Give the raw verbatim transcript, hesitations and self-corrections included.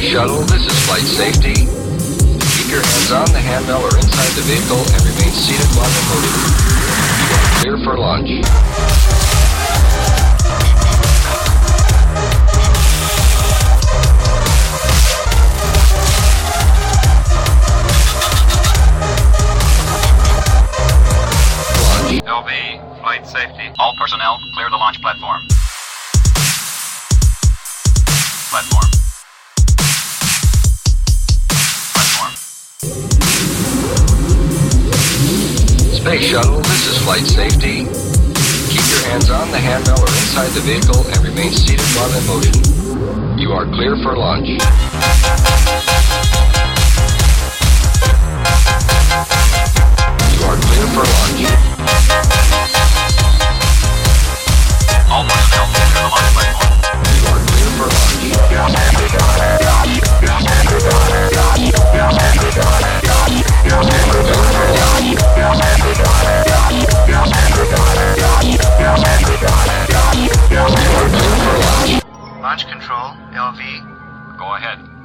Shuttle, this is flight safety. Keep your hands on the handle or inside the vehicle and remain seated while in motion. You are clear for launch. L V, flight safety. All personnel, clear the launch platform. Platform. Platform. Space Shuttle, this is flight safety. Keep your hands on the handle or inside the vehicle and remain seated while in motion. You are clear for launch. You are clear for launch. All personnel, clear the launch platform. You are clear for launch. Launch control, L V. Go ahead.